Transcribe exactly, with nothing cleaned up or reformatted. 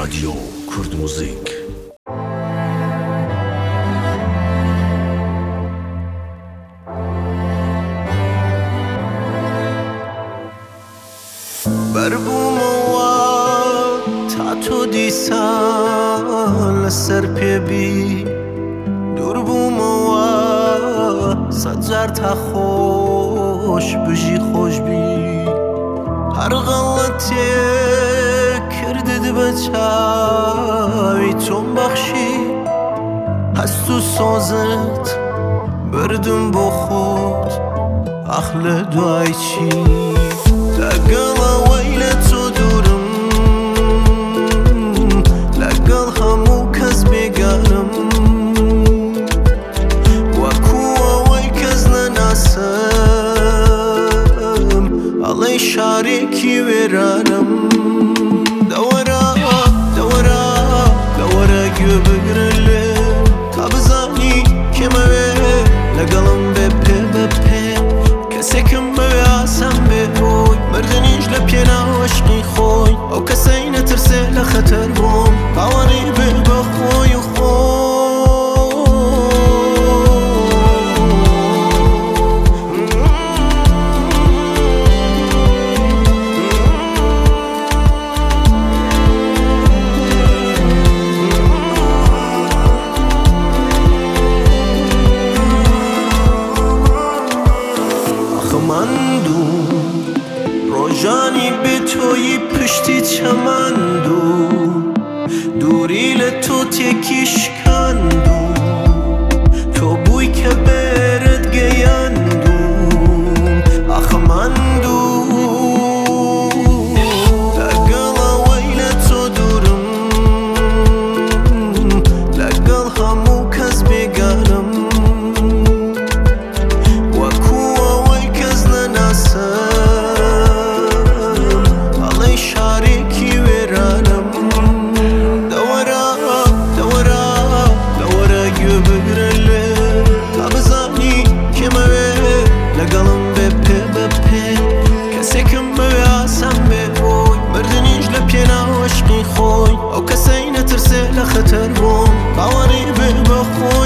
رادیو کرد موزیک. بربوموا تا تو دیسان لسر پیبی دور بوموا سجر تا خوش بجی خوش بی هر غلطی کردد بچاوی تون بخشی هست تو سازت بردم با خود اخل دوای چی لقل ویل تو دورم لقل همو کس بگرم وکو وی کس نناسم علی شارکی ورانم دورا دورا دورا گو بگرله تا بزانی که موه لقلم بپه بپه کسی کم بیاسم به مردنیش لبینا عشقی خوی او کسی نترسه لخطر بوم باوری به بخوی و خوی آخه من دو روزانی به توی پشتی چمندو دوری لتو تکیش کندو تو بوی که برد گیندو آخه من دو لگل ویل تو دورم لگل همو کس بگرم وکو وی کس نناسم عشقی خوی او کسی نترسه لخطر بوم باوری به بخوی